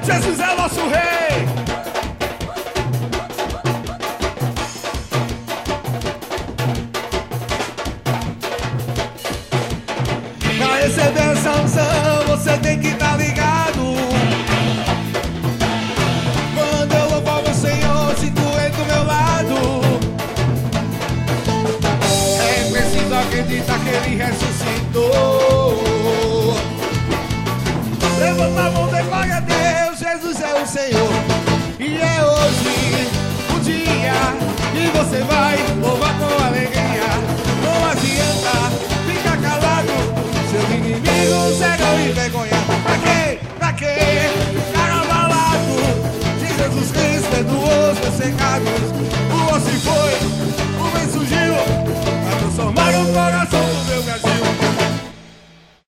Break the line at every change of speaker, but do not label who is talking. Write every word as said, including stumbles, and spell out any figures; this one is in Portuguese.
Jesus é nosso rei. Pra receber essa unção, você tem que estar ligado. Quando eu louvo o Senhor, se tu é do meu lado, é preciso acreditar que Ele ressuscitou. Levanta a mão, dê glória a Deus, Jesus é o Senhor. E é hoje o dia que você vai louvar com alegria. Não adianta ficar calado, seus inimigos serão envergonhados. Pra quê? Pra quê? Ficar abalado. Se Jesus Cristo perdoou os meus pecados, o osso foi